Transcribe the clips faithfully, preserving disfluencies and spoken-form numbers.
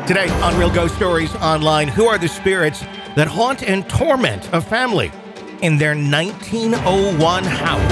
Today on Real Ghost Stories Online, who are the spirits that haunt and torment a family in their nineteen oh one house?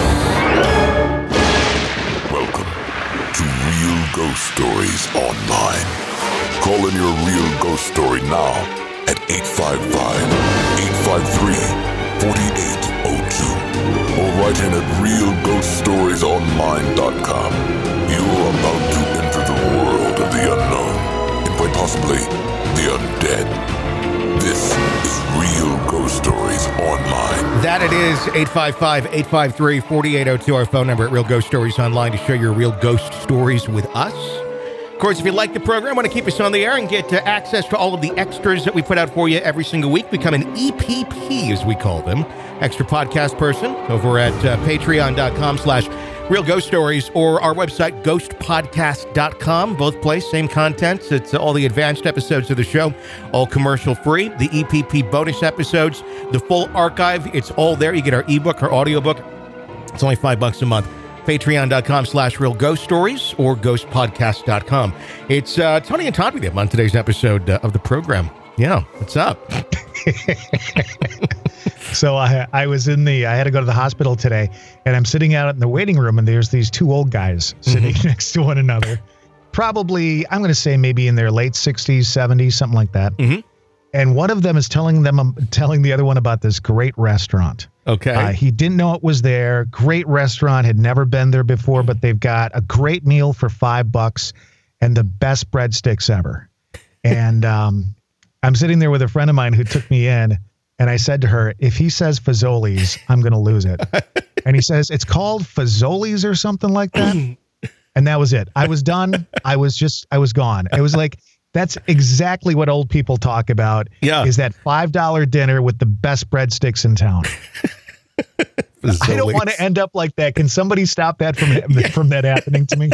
Welcome to Real Ghost Stories Online. Call in your real ghost story now at eight five five, eight five three, four eight zero two or write in at real ghost stories online dot com. You are about to enter the world of the unknown and quite possibly the undead. This is Real Ghost Stories Online. That it is, eight five five, eight five three, four eight zero two, our phone number at Real Ghost Stories Online to share your real ghost stories with us. Of course, if you like the program, want to keep us on the air and get uh, access to all of the extras that we put out for you every single week, become an E P P, as we call them, extra podcast person, over at uh, patreon.com slash Real Ghost Stories or our website, ghost podcast dot com. Both place, same content. It's uh, all the advanced episodes of the show, all commercial free. The E P P bonus episodes, the full archive, it's all there. You get our ebook, our audiobook. It's only five bucks a month. Patreon.com slash Real Ghost Stories or ghost podcast dot com. It's uh, Tony and Todd with you on today's episode uh, of the program. Yeah, what's up? So I I was in the, I had to go to the hospital today, and I'm sitting out in the waiting room, and there's these two old guys sitting mm-hmm. next to one another. Probably, I'm going to say maybe in their late sixties, seventies, something like that. Mm-hmm. And one of them is telling them, um, telling the other one about this great restaurant. Okay. Uh, he didn't know it was there. Great restaurant, had never been there before, but they've got a great meal for five bucks and the best breadsticks ever. And um, I'm sitting there with a friend of mine who took me in, and I said to her, if he says Fazoli's, I'm going to lose it. And he says, it's called Fazoli's or something like that. And that was it. I was done. I was just, I was gone. It was like, that's exactly what old people talk about. Yeah. Is that five dollar dinner with the best breadsticks in town. I don't want to end up like that. Can somebody stop that from, yeah. from that happening to me?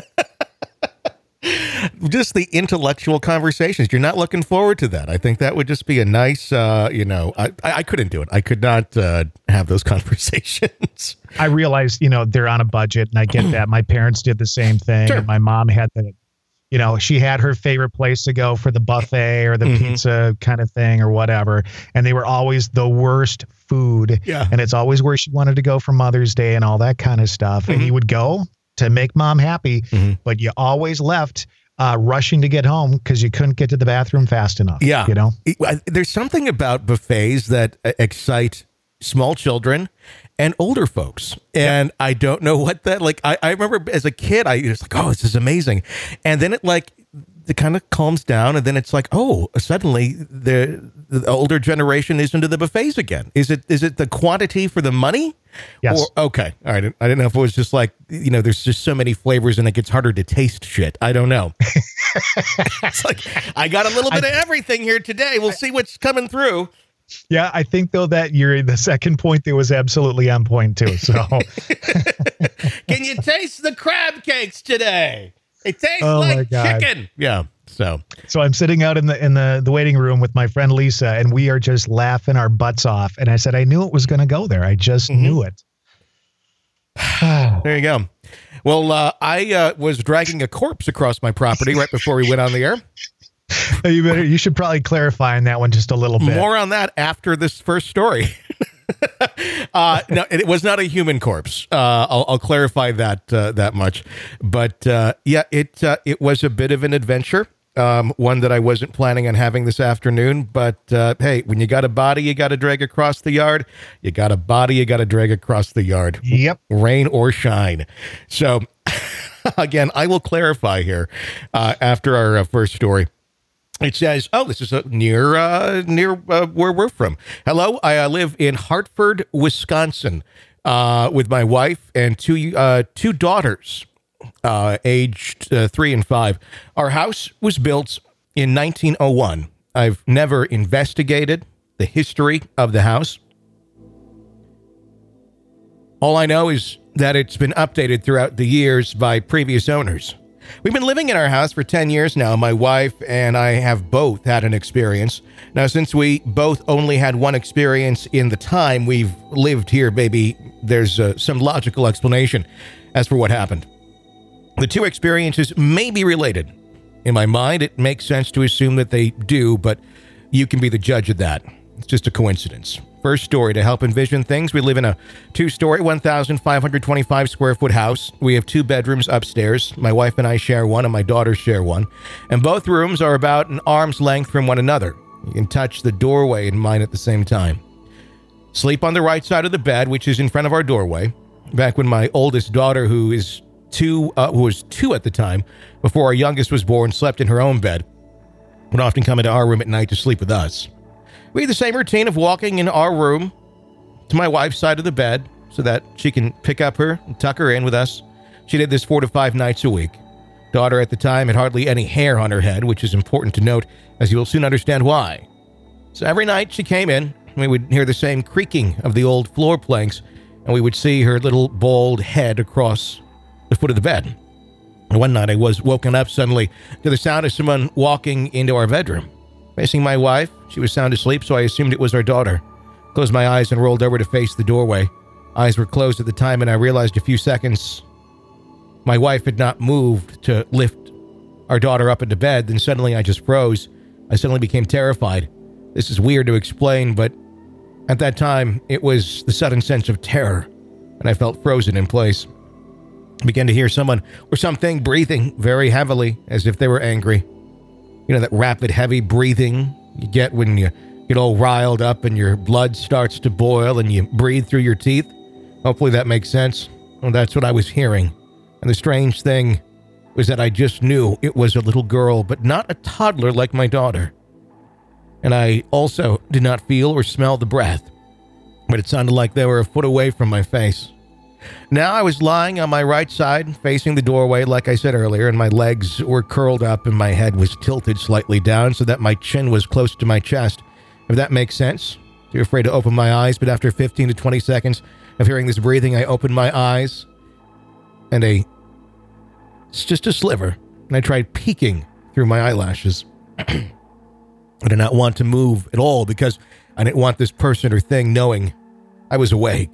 Just the intellectual conversations. You're not looking forward to that. I think that would just be a nice, uh, you know, I, I, I couldn't do it. I could not uh, have those conversations. I realized, you know, they're on a budget, and I get that. My parents did the same thing. Sure. And my mom had the, you know, she had her favorite place to go for the buffet or the mm-hmm. pizza kind of thing or whatever. And they were always the worst food. Yeah. And it's always where she wanted to go for Mother's Day and all that kind of stuff. Mm-hmm. And you would go to make mom happy, mm-hmm. but you always left uh, rushing to get home because you couldn't get to the bathroom fast enough. Yeah. You know, there's something about buffets that excite small children and older folks. And yep. I don't know what that, like, I, I remember as a kid, I was like, oh, this is amazing. And then it like, it kind of calms down. And then it's like, oh, suddenly the, the older generation is into the buffets again. Is it, is it the quantity for the money? Yes. Or, okay. All right. I didn't know if it was just like, you know, there's just so many flavors and it gets harder to taste shit. I don't know. It's like, I got a little bit I, of everything here today. We'll I, see what's coming through. Yeah, I think, though, that you're the second point that was absolutely on point, too. So, can you taste the crab cakes today? They taste oh like chicken. Yeah. So, so I'm sitting out in the in the, the waiting room with my friend Lisa, and we are just laughing our butts off. And I said, I knew it was going to go there. I just mm-hmm. knew it. There you go. Well, uh, I uh, was dragging a corpse across my property right before we went on the air. You better. You should probably clarify on that one just a little bit. More on that after this first story. uh, no, it was not a human corpse. Uh, I'll, I'll clarify that uh, that much. But uh, yeah, it uh, it was a bit of an adventure. Um, one that I wasn't planning on having this afternoon. But uh, hey, when you got a body, you got to drag across the yard. You got a body, you got to drag across the yard. Yep, rain or shine. So again, I will clarify here uh, after our uh, first story. It says, oh, this is uh, near uh, near uh, where we're from. Hello, I uh, live in Hartford, Wisconsin, uh, with my wife and two uh, two daughters, uh, aged uh, three and five. Our house was built in nineteen oh one. I've never investigated the history of the house. All I know is that it's been updated throughout the years by previous owners. We've been living in our house for ten years now. My wife and I have both had an experience. Now, since we both only had one experience in the time we've lived here, baby, there's uh, some logical explanation as for what happened. The two experiences may be related. In my mind, it makes sense to assume that they do, but you can be the judge of that. It's just a coincidence. First story, to help envision things, we live in a two-story, one thousand five hundred twenty-five square foot house. We have two bedrooms upstairs. My wife and I share one, and my daughters share one. And both rooms are about an arm's length from one another. You can touch the doorway and mine at the same time. Sleep on the right side of the bed, which is in front of our doorway. Back when my oldest daughter, who is two, uh, who was two at the time, before our youngest was born, slept in her own bed, would often come into our room at night to sleep with us. We had the same routine of walking in our room to my wife's side of the bed so that she can pick up her and tuck her in with us. She did this four to five nights a week. Daughter at the time had hardly any hair on her head, which is important to note, as you will soon understand why. So every night she came in, we would hear the same creaking of the old floor planks, and we would see her little bald head across the foot of the bed. And one night I was woken up suddenly to the sound of someone walking into our bedroom. Facing my wife, she was sound asleep, so I assumed it was our daughter. Closed my eyes and rolled over to face the doorway. Eyes were closed at the time, and I realized a few seconds my wife had not moved to lift our daughter up into bed. Then suddenly I just froze. I suddenly became terrified. This is weird to explain, but at that time, it was the sudden sense of terror, and I felt frozen in place. I began to hear someone or something breathing very heavily, as if they were angry. You know, that rapid, heavy breathing you get when you get all riled up and your blood starts to boil and you breathe through your teeth. Hopefully that makes sense. Well, that's what I was hearing. And the strange thing was that I just knew it was a little girl, but not a toddler like my daughter. And I also did not feel or smell the breath, but it sounded like they were a foot away from my face. Now I was lying on my right side, facing the doorway, like I said earlier, and my legs were curled up and my head was tilted slightly down so that my chin was close to my chest. If that makes sense. Too afraid to open my eyes, but after fifteen to twenty seconds of hearing this breathing, I opened my eyes, and a, it's just a sliver, and I tried peeking through my eyelashes. I did not want to move at all because I didn't want this person or thing knowing I was awake.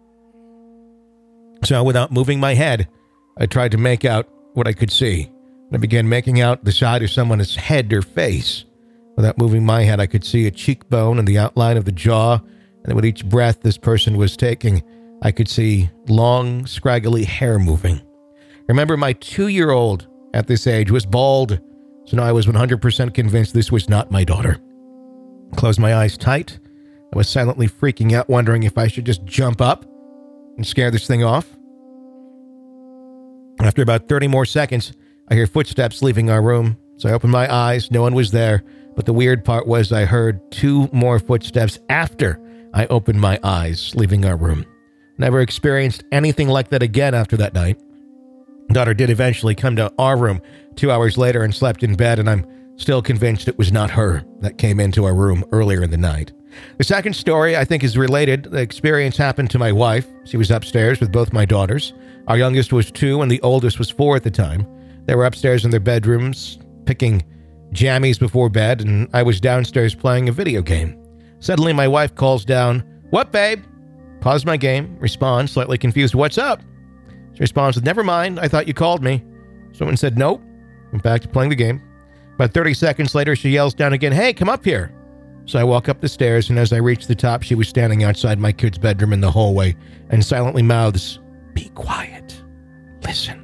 So without moving my head, I tried to make out what I could see. I began making out the side of someone's head or face. Without moving my head, I could see a cheekbone and the outline of the jaw. And then with each breath this person was taking, I could see long, scraggly hair moving. Remember, my two-year-old at this age was bald, so now I was one hundred percent convinced this was not my daughter. I closed my eyes tight. I was silently freaking out, wondering if I should just jump up and scare this thing off. After about thirty more seconds, I hear footsteps leaving our room, so I opened my eyes. No one was there, but the weird part was I heard two more footsteps after I opened my eyes, leaving our room. Never experienced anything like that again after that night. Daughter did eventually come to our room two hours later and slept in bed, and I'm still convinced it was not her that came into our room earlier in the night. The second story, I think, is related. The experience happened to my wife. She was upstairs with both my daughters. Our youngest was two and the oldest was four at the time. They were upstairs in their bedrooms, picking jammies before bed, and I was downstairs playing a video game. Suddenly, my wife calls down, "What, babe?" Pause my game, respond, slightly confused, "What's up?" She responds with, "Never mind, I thought you called me." Someone said, "Nope." Went back to playing the game. About thirty seconds later, she yells down again, "Hey, come up here." So I walk up the stairs, and as I reach the top, she was standing outside my kid's bedroom in the hallway and silently mouths, "Be quiet. Listen."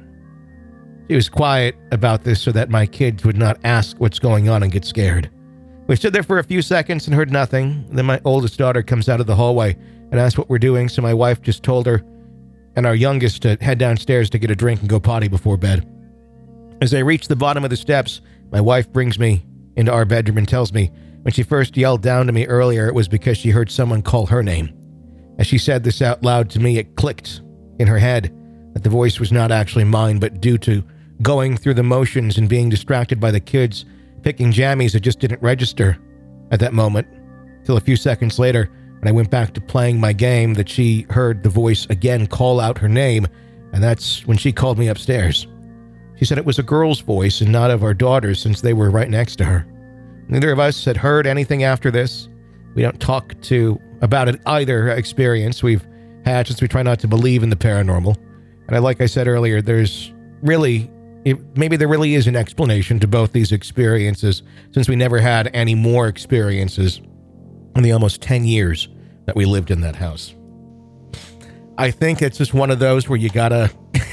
She was quiet about this so that my kids would not ask what's going on and get scared. We stood there for a few seconds and heard nothing. Then my oldest daughter comes out of the hallway and asked what we're doing, so my wife just told her and our youngest to head downstairs to get a drink and go potty before bed. As I reach the bottom of the steps, my wife brings me into our bedroom and tells me when she first yelled down to me earlier, it was because she heard someone call her name. As she said this out loud to me, it clicked in her head that the voice was not actually mine, but due to going through the motions and being distracted by the kids picking jammies, it just didn't register at that moment. Till a few seconds later, when I went back to playing my game, that she heard the voice again call out her name, and that's when she called me upstairs. She said it was a girl's voice and not of our daughters, since they were right next to her. Neither of us had heard anything after this. We don't talk to about it either experience we've had, since we try not to believe in the paranormal. And like I said earlier, there's really it, maybe there really is an explanation to both these experiences, since we never had any more experiences in the almost ten years that we lived in that house. I think it's just one of those where you gotta,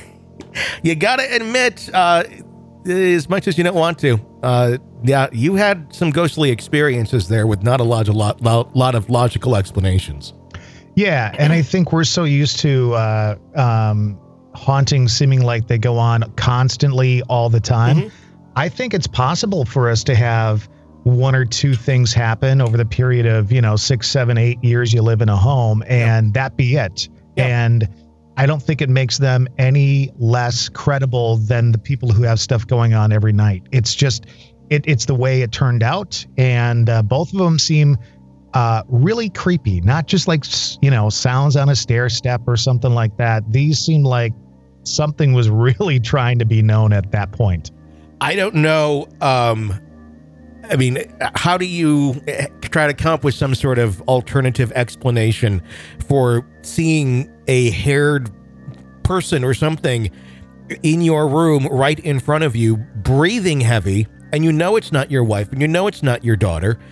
you gotta admit, uh, as much as you don't want to, uh, yeah, you had some ghostly experiences there with not a lot, a lot, lot of logical explanations. Yeah, and I think we're so used to uh, um, hauntings seeming like they go on constantly all the time. Mm-hmm. I think it's possible for us to have one or two things happen over the period of, you know, six, seven, eight years you live in a home, and yep. that be it. Yep. And I don't think it makes them any less credible than the people who have stuff going on every night. It's just, it, it's the way it turned out. And uh, both of them seem uh, really creepy, not just like, you know, sounds on a stair step or something like that. These seem like something was really trying to be known at that point. I don't know. Um, I mean, how do you try to come up with some sort of alternative explanation for seeing a haired person or something in your room right in front of you, breathing heavy, and you know it's not your wife and you know it's not your daughter?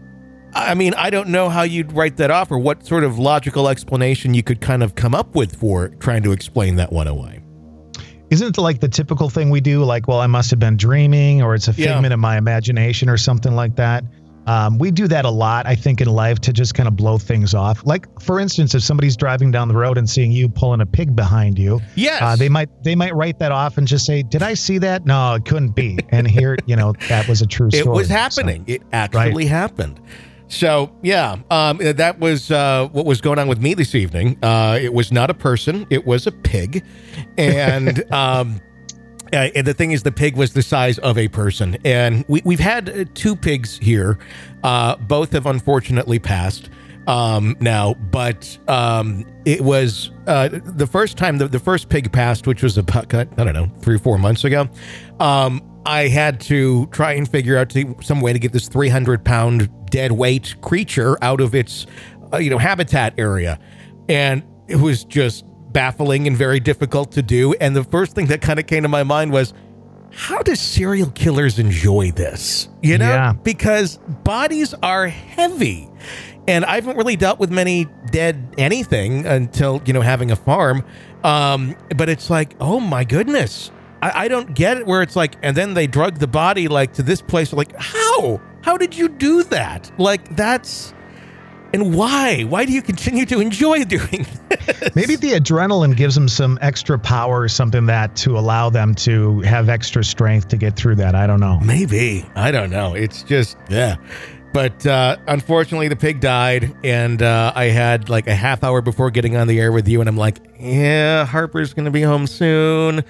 I mean, I don't know how you'd write that off or what sort of logical explanation you could kind of come up with for trying to explain that one away. Isn't it like the typical thing we do? Like, well, I must have been dreaming, or it's a figment yeah. of my imagination or something like that. Um, we do that a lot, I think, in life to just kind of blow things off. Like, for instance, if somebody's driving down the road and seeing you pulling a pig behind you, yes. uh, they might they might write that off and just say, did I see that? No, it couldn't be. And here, you know, that was a true story. It was happening. So, it actually right. happened. So, yeah, um, that was uh, what was going on with me this evening. Uh, it was not a person. It was a pig. And um, uh, and the thing is, the pig was the size of a person. And we, we've had two pigs here. Uh, both have unfortunately passed um, now. But um, it was uh, the first time, the, the first pig passed, which was about, I don't know, three or four months ago. Um, I had to try and figure out to, some way to get this three hundred pound dead weight creature out of its, uh, you know, habitat area. And it was just baffling and very difficult to do. And the first thing that kind of came to my mind was, how do serial killers enjoy this? You know, yeah. because bodies are heavy. And I haven't really dealt with many dead anything until, you know, having a farm. Um, but it's like, oh my goodness. I, I don't get it, where it's like, and then they drug the body like to this place. Like, how? How did you do that? Like, that's, and why? Why do you continue to enjoy doing this? Maybe the adrenaline gives them some extra power or something that to allow them to have extra strength to get through that. I don't know. Maybe. I don't know. It's just, yeah. But uh, unfortunately, the pig died, and uh, I had like a half hour before getting on the air with you, and I'm like, yeah, Harper's going to be home soon.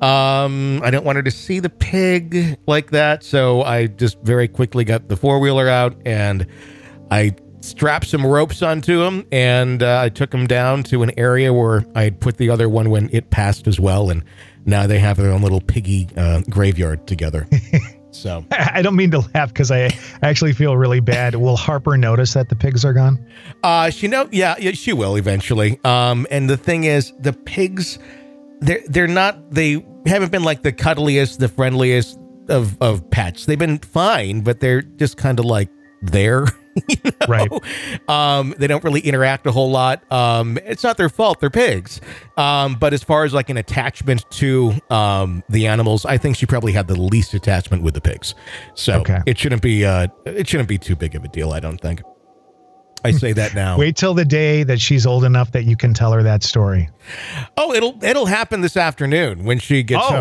Um, I don't want her to see the pig like that, so I just very quickly got the four-wheeler out, and I strapped some ropes onto him, and uh, I took him down to an area where I had put the other one when it passed as well, and now they have their own little piggy uh, graveyard together. So I don't mean to laugh because I actually feel really bad. Will Harper notice that the pigs are gone? Uh, she know, yeah, yeah, she will eventually. Um, and the thing is, the pigs, they're they're not, they haven't been like the cuddliest, the friendliest of of pets. They've been fine, but they're just kind of like there. You know? Right. Um, they don't really interact a whole lot. Um, it's not their fault. They're pigs. Um, but as far as like an attachment to um, the animals, I think she probably had the least attachment with the pigs. So okay. it shouldn't be uh, it shouldn't be too big of a deal, I don't think. I say that now. Wait till the day that she's old enough that you can tell her that story. Oh, it'll it'll happen this afternoon when she gets oh. home.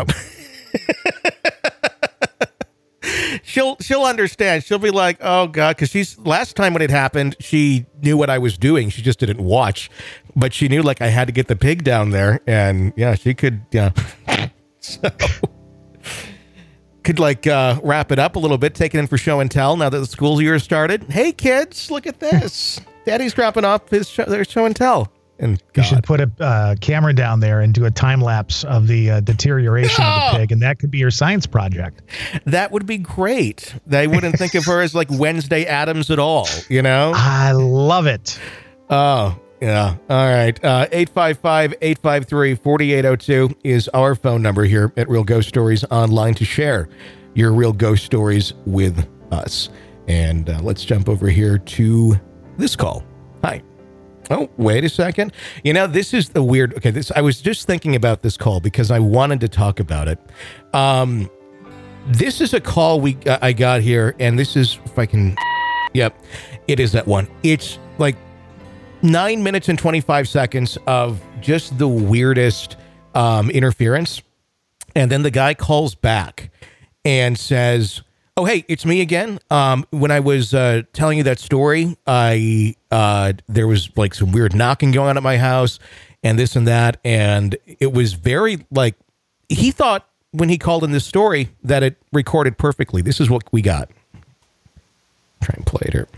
She'll she'll understand. She'll be like, oh God, because she's last time when it happened, she knew what I was doing. She just didn't watch, but she knew like I had to get the pig down there, and yeah, she could yeah. So could like uh, wrap it up a little bit, take it in for show and tell. Now that the school year started, hey kids, look at this. Daddy's dropping off his show, their show and tell. And God. You should put a uh, camera down there and do a time lapse of the uh, deterioration oh! of the pig, and that could be your science project. That would be great. They wouldn't think of her as like Wednesday Addams at all, you know? I love it. Oh, Yeah. All right. Uh, eight five five, eight five three, four eight zero two is our phone number here at Real Ghost Stories Online to share your real ghost stories with us. And uh, let's jump over here to this call. Hi. Oh, wait a second. You know, this is the weird. Okay, this I was just thinking about this call because I wanted to talk about it. Um, this is a call we uh, I got here, and this is, if I can, yep, it is that one. It's like nine minutes and twenty-five seconds of just the weirdest um, interference. And then the guy calls back and says, oh, hey, it's me again. Um, when I was uh, telling you that story, I uh, there was like some weird knocking going on at my house and this and that. And it was very like, he thought when he called in this story that it recorded perfectly. This is what we got. Try and play it here.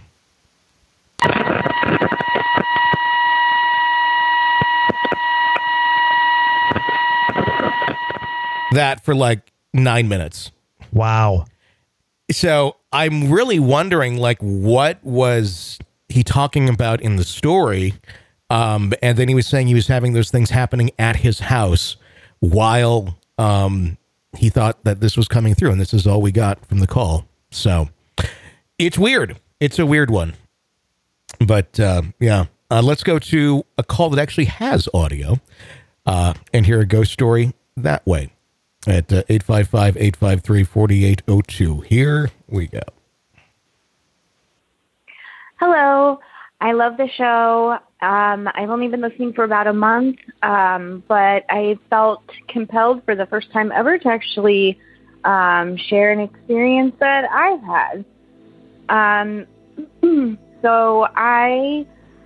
That for like nine minutes. Wow. So I'm really wondering, like, what was he talking about in the story? Um, and then he was saying he was having those things happening at his house while um, he thought that this was coming through. And this is all we got from the call. So it's weird. It's a weird one. But uh, yeah, uh, let's go to a call that actually has audio uh, and hear a ghost story that way. At uh, eight five five, eight five three, four eight zero two. Here we go. Hello. I love the show. Um, I've only been listening for about a month, um, but I felt compelled for the first time ever to actually um, share an experience that I've had. Um, so I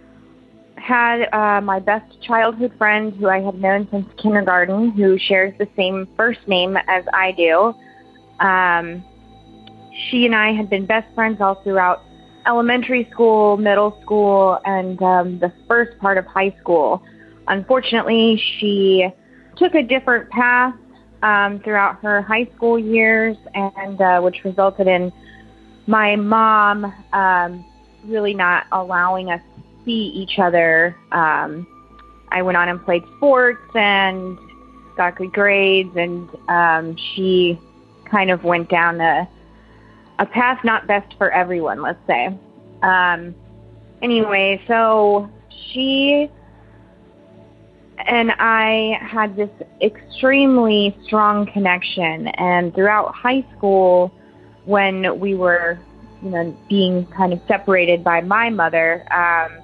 had uh, my best childhood friend who I had known since kindergarten, who shares the same first name as I do. Um, she and I had been best friends all throughout elementary school, middle school, and um, the first part of high school. Unfortunately, she took a different path um, throughout her high school years, and uh, which resulted in my mom um, really not allowing us see each other. Um, I went on and played sports and got good grades, and um, she kind of went down a, a path not best for everyone, let's say. Um, anyway, so she and I had this extremely strong connection, and throughout high school, when we were, you know, being kind of separated by my mother, um,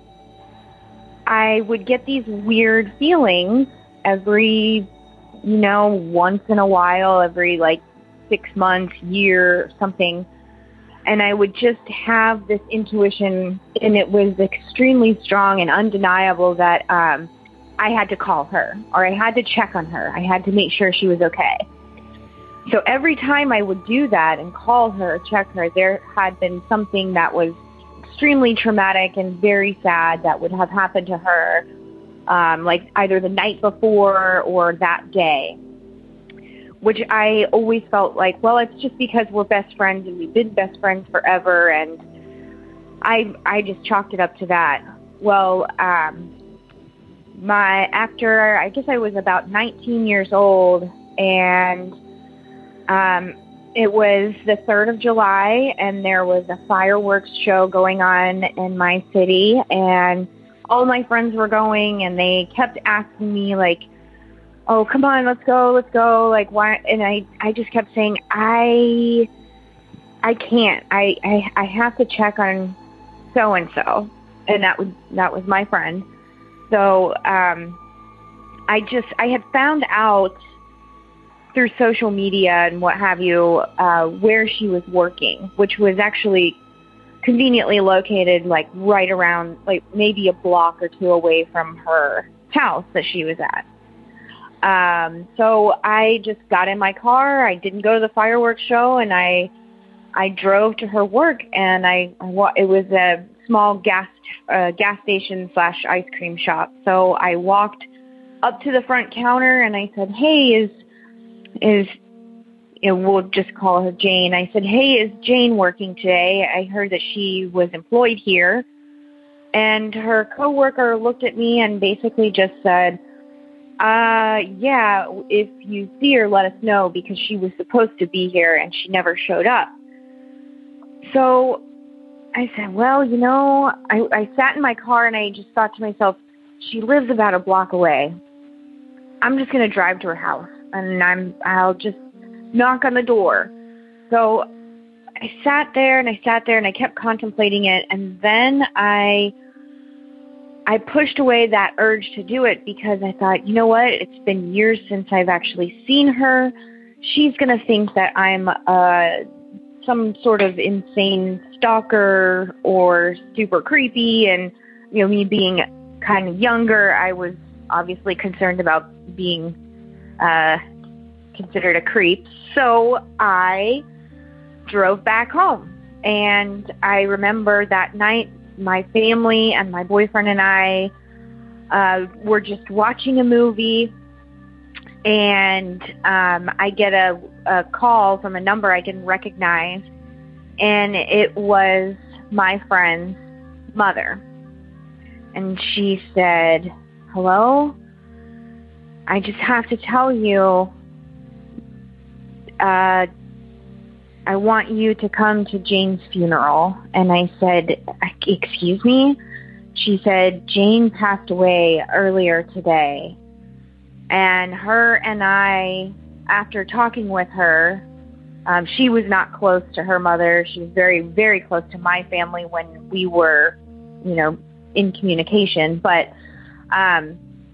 I would get these weird feelings every, you know, once in a while, every like six months, year, something. And I would just have this intuition, and it was extremely strong and undeniable that um, I had to call her, or I had to check on her. I had to make sure she was okay. So every time I would do that and call her, check her, there had been something that was extremely traumatic and very sad that would have happened to her, um, like either the night before or that day, which I always felt like, well, it's just because we're best friends and we've been best friends forever, and I I just chalked it up to that. Well, um, my after I guess I was about nineteen years old, and um, it was the third of July, and there was a fireworks show going on in my city, and all my friends were going, and they kept asking me, like, oh, come on, let's go, let's go, like, why? And I, I just kept saying, I, I can't, I, I, I have to check on so-and-so, and that was, that was my friend. So, um, I just, I had found out through social media and what have you, uh, where she was working, which was actually conveniently located, like, right around, like, maybe a block or two away from her house that she was at. Um, so I just got in my car. I didn't go to the fireworks show, and I, I drove to her work, and I, it was a small gas, uh, gas station slash ice cream shop. So I walked up to the front counter, and I said, hey, is, is, you know, we'll just call her Jane. I said, hey, is Jane working today? I heard that she was employed here. And her coworker looked at me and basically just said, uh, yeah, if you see her, let us know, because she was supposed to be here and she never showed up. So I said, well, you know, I, I sat in my car and I just thought to myself, she lives about a block away. I'm just going to drive to her house and I'm, I'll just knock on the door. So I sat there and I sat there and I kept contemplating it. And then I, I pushed away that urge to do it because I thought, you know what? It's been years since I've actually seen her. She's going to think that I'm uh, some sort of insane stalker or super creepy. And, you know, me being kind of younger, I was obviously concerned about being uh, considered a creep. So I drove back home. And I remember that night, my family and my boyfriend and I uh, were just watching a movie, and um, I get a, a call from a number I didn't recognize, and it was my friend's mother. And she said, hello? I just have to tell you, uh, I want you to come to Jane's funeral. And I said, excuse me? She said, Jane passed away earlier today. And her and I, after talking with her, um, she was not close to her mother. She was very, very close to my family when we were, you know, in communication. But um,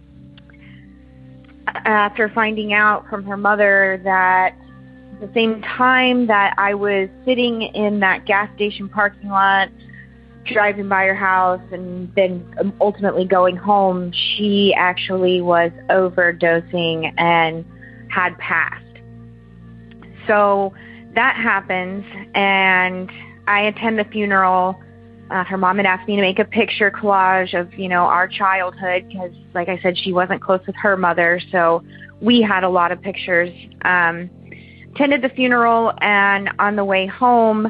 after finding out from her mother that the same time that I was sitting in that gas station parking lot, driving by her house, and then ultimately going home, she actually was overdosing and had passed. So that happens, and I attend the funeral. Uh, her mom had asked me to make a picture collage of, you know, our childhood, because, like I said, she wasn't close with her mother, so we had a lot of pictures. Um, attended the funeral, and on the way home,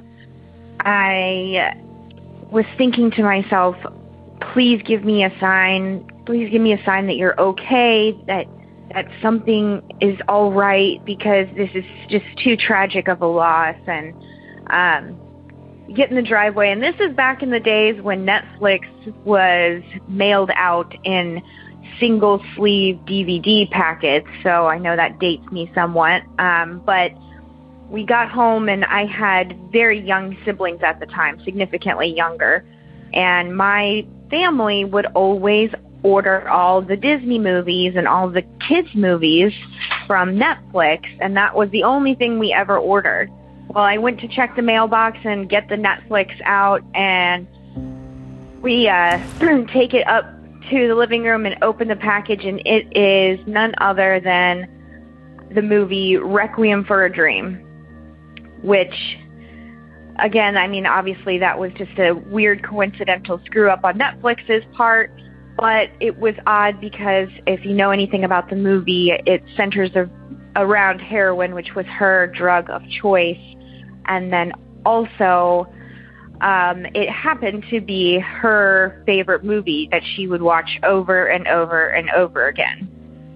I was thinking to myself, please give me a sign, please give me a sign that you're okay, that that something is all right, because this is just too tragic of a loss. And um, get in the driveway, and this is back in the days when Netflix was mailed out in single sleeve D V D packets, so I know that dates me somewhat, um, but we got home, and I had very young siblings at the time, significantly younger, and my family would always order all the Disney movies and all the kids movies from Netflix, and that was the only thing we ever ordered. Well, I went to check the mailbox and get the Netflix out, and we uh, take it up to the living room and open the package, and it is none other than the movie Requiem for a Dream, which, again, I mean, obviously that was just a weird coincidental screw up on Netflix's part, but it was odd because if you know anything about the movie, it centers a, around heroin, which was her drug of choice, and then also Um, it happened to be her favorite movie that she would watch over and over and over again.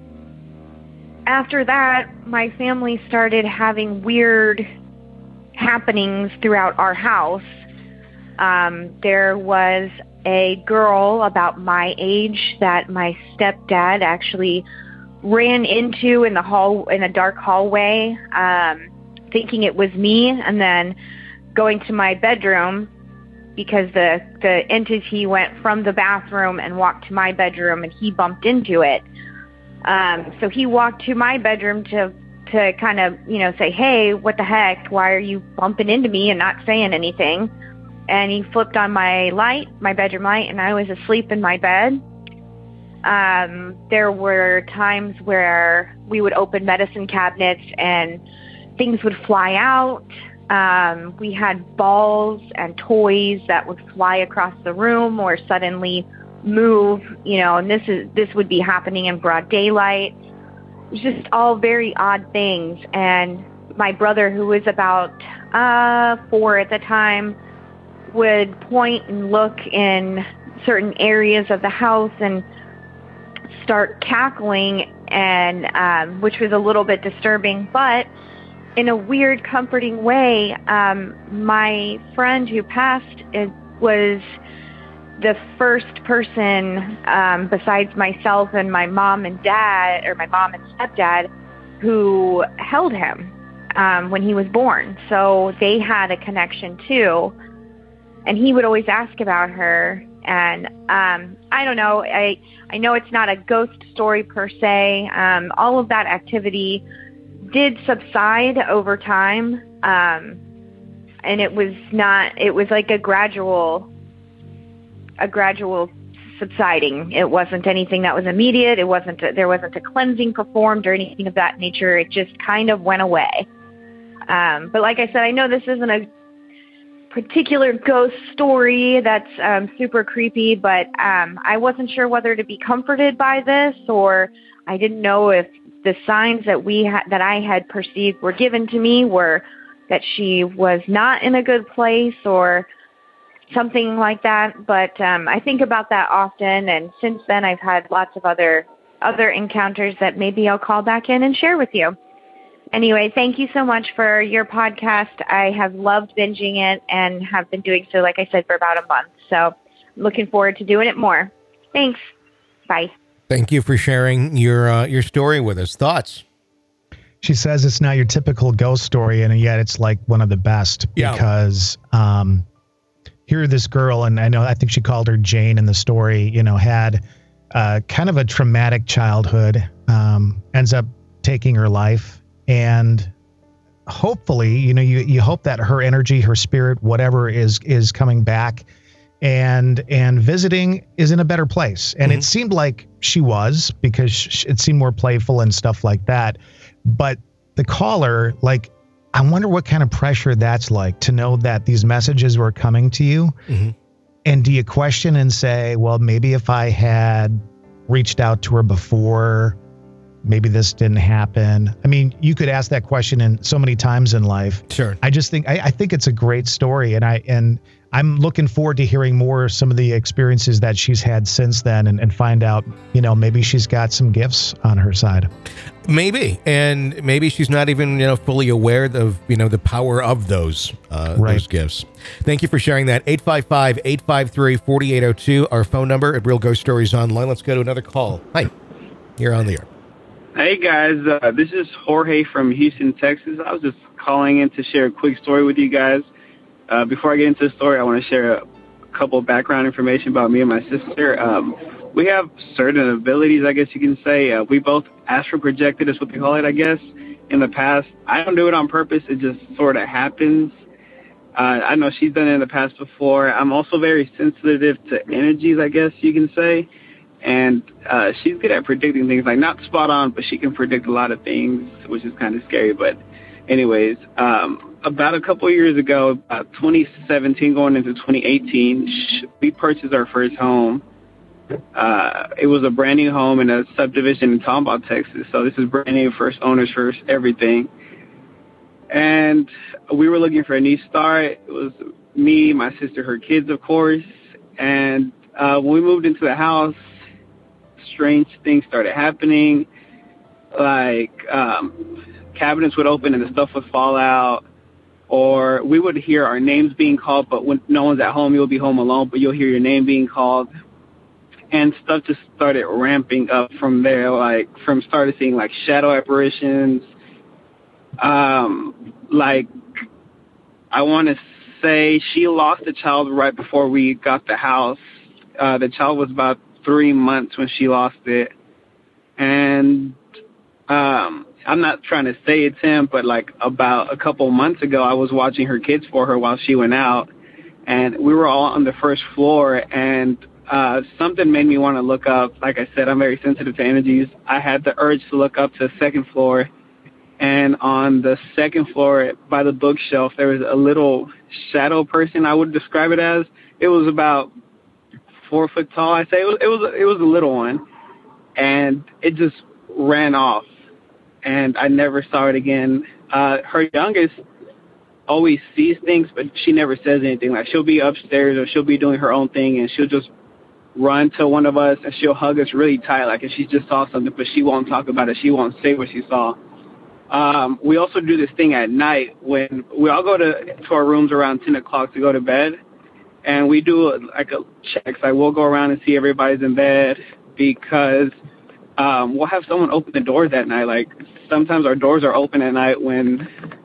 After that, my family started having weird happenings throughout our house. Um, there was a girl about my age that my stepdad actually ran into in the hall in a dark hallway, um, thinking it was me, and then going to my bedroom, because the the entity went from the bathroom and walked to my bedroom, and he bumped into it. Um, so he walked to my bedroom to to kind of, you know, say, hey, what the heck? Why are you bumping into me and not saying anything? And he flipped on my light, my bedroom light, and I was asleep in my bed. Um, there were times where we would open medicine cabinets and things would fly out. Um, we had balls and toys that would fly across the room or suddenly move, you know, and this is this would be happening in broad daylight. It was just all very odd things. And my brother, who was about uh, four at the time, would point and look in certain areas of the house and start cackling, and um, which was a little bit disturbing, but in a weird, comforting way. Um, my friend who passed it was the first person, um, besides myself and my mom and dad, or my mom and stepdad, who held him um, when he was born. So they had a connection too. And he would always ask about her. And um, I don't know. I I know it's not a ghost story per se. Um, all of that activity did subside over time, um, and it was not. It was like a gradual, a gradual subsiding. It wasn't anything that was immediate. It wasn't. A, there wasn't a cleansing performed or anything of that nature. It just kind of went away. Um, but like I said, I know this isn't a particular ghost story that's um, super creepy, but um, I wasn't sure whether to be comforted by this, or I didn't know if the signs that we ha- that I had perceived were given to me were that she was not in a good place or something like that. But um, I think about that often, and since then I've had lots of other other encounters that maybe I'll call back in and share with you. Anyway, thank you so much for your podcast. I have loved binging it and have been doing so, like I said, for about a month. So I'm looking forward to doing it more. Thanks. Bye. Thank you for sharing your uh, your story with us. Thoughts? She says it's not your typical ghost story, and yet it's like one of the best Yeah. because um, here this girl, and I know I think she called her Jane in the story, you know, had uh, kind of a traumatic childhood, um, ends up taking her life. And hopefully, you know, you, you hope that her energy, her spirit, whatever is, is coming back and, and visiting is in a better place. And mm-hmm. it seemed like she was, because she, it seemed more playful and stuff like that. But the caller, like, I wonder what kind of pressure that's like to know that these messages were coming to you. Mm-hmm. And do you question and say, well, maybe if I had reached out to her before, maybe this didn't happen. I mean, you could ask that question in so many times in life. Sure. I just think, I, I think it's a great story. And I, and I'm looking forward to hearing more of some of the experiences that she's had since then, and, and find out, you know, maybe she's got some gifts on her side. Maybe. And maybe she's not even, you know, fully aware of, you know, the power of those, uh, Right. those gifts. Thank you for sharing that. eight five five, eight five three, four eight zero two, our phone number at Real Ghost Stories Online. Let's go to another call. Hi, you're on the air. Hey, guys. Uh, this is Jorge from Houston, Texas. I was just calling in to share a quick story with you guys. Uh, before I get into the story, I want to share a couple of background information about me and my sister. Um, we have certain abilities, I guess you can say. Uh, we both astral projected, is what they call it, I guess, in the past. I don't do it on purpose. It just sort of happens. Uh, I know she's done it in the past before. I'm also very sensitive to energies, I guess you can say. And uh, she's good at predicting things, like not spot on, but she can predict a lot of things, which is kind of scary. But anyways, um, about a couple of years ago, about twenty seventeen going into twenty eighteen, sh- we purchased our first home. Uh, it was a brand new home in a subdivision in Tomball, Texas. So this is brand new, first owners, first everything. And we were looking for a new start. It was me, my sister, her kids, of course. And uh, when we moved into the house, strange things started happening. Like um, cabinets would open and the stuff would fall out. Or we would hear our names being called, but when no one's at home, you'll be home alone, but you'll hear your name being called. And stuff just started ramping up from there, like from started seeing like shadow apparitions. Um, like I want to say she lost a child right before we got the house. Uh, the child was about three months when she lost it. And um, I'm not trying to say it's him, but like about a couple months ago, I was watching her kids for her while she went out. And we were all on the first floor, and uh, something made me want to look up. Like I said, I'm very sensitive to energies. I had the urge to look up to the second floor. And on the second floor by the bookshelf, there was a little shadow person, I would describe it as. It was about four foot tall, I say. It was, it was, it was a little one. And it just ran off. And I never saw it again. Uh, her youngest always sees things, but she never says anything. Like, she'll be upstairs or she'll be doing her own thing, and she'll just run to one of us, and she'll hug us really tight, like if she just saw something, but she won't talk about it. She won't say what she saw. Um, we also do this thing at night when we all go to, to our rooms around ten o'clock to go to bed, and we do a, like a check. Like we'll go around and see everybody's in bed because um, we'll have someone open the doors at night. Like sometimes our doors are open at night when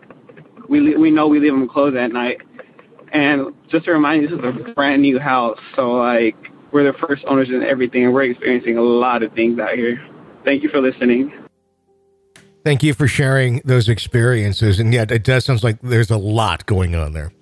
we we know we leave them closed at night. And just to remind you, this is a brand new house, so like we're the first owners and everything, and we're experiencing a lot of things out here. Thank you for listening. Thank you for sharing those experiences. And yet it does sound like there's a lot going on there.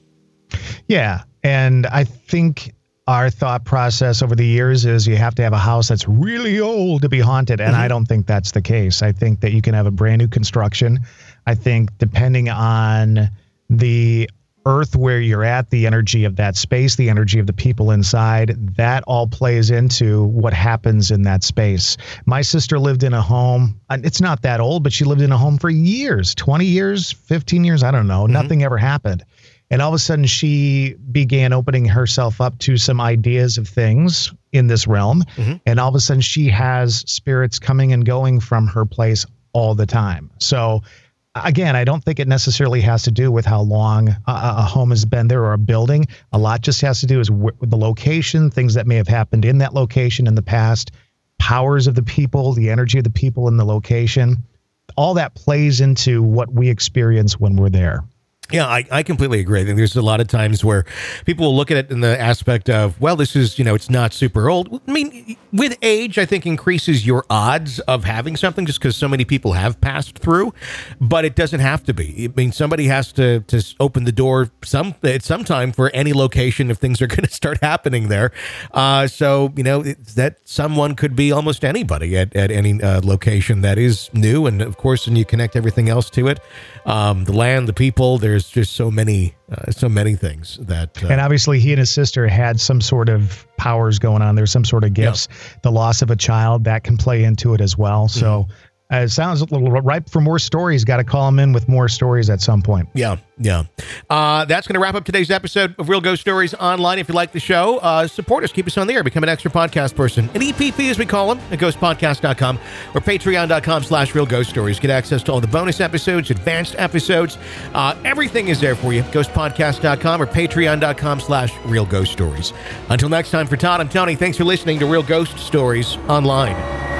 Yeah. And I think our thought process over the years is you have to have a house that's really old to be haunted. And mm-hmm. I don't think that's the case. I think that you can have a brand new construction. I think depending on the earth where you're at, the energy of that space, the energy of the people inside, that all plays into what happens in that space. My sister lived in a home, and it's not that old, but she lived in a home for years, twenty years, fifteen years, I don't know. Mm-hmm. Nothing ever happened. And all of a sudden she began opening herself up to some ideas of things in this realm. Mm-hmm. And all of a sudden she has spirits coming and going from her place all the time. So again, I don't think it necessarily has to do with how long a, a home has been there or a building. A lot just has to do is with the location, things that may have happened in that location in the past, powers of the people, the energy of the people in the location. All that plays into what we experience when we're there. Yeah, I, I completely agree. I think there's a lot of times where people will look at it in the aspect of, well, this is, you know, it's not super old. I mean, with age, I think increases your odds of having something just because so many people have passed through, but it doesn't have to be. I mean, somebody has to, to open the door some at some time for any location if things are going to start happening there. Uh, so, you know, it's that someone could be almost anybody at, at any uh, location that is new. And of course, when you connect everything else to it, um, the land, the people, there's just so many, uh, so many things that. Uh, and obviously he and his sister had some sort of powers going on. There's some sort of gifts, yeah. The loss of a child that can play into it as well. So mm-hmm. uh, it sounds a little ripe for more stories. Got to call him in with more stories at some point. Yeah. Yeah. Uh, that's going to wrap up today's episode of Real Ghost Stories Online. If you like the show, uh, support us, keep us on the air, become an extra podcast person, an E P P as we call them, at ghost podcast dot com or patreon dot com slash real ghost stories. Get access to all the bonus episodes, advanced episodes. Uh, everything is there for you. ghost podcast dot com or patreon dot com slash real ghost stories. Until next time, for Todd, I'm Tony. Thanks for listening to Real Ghost Stories Online.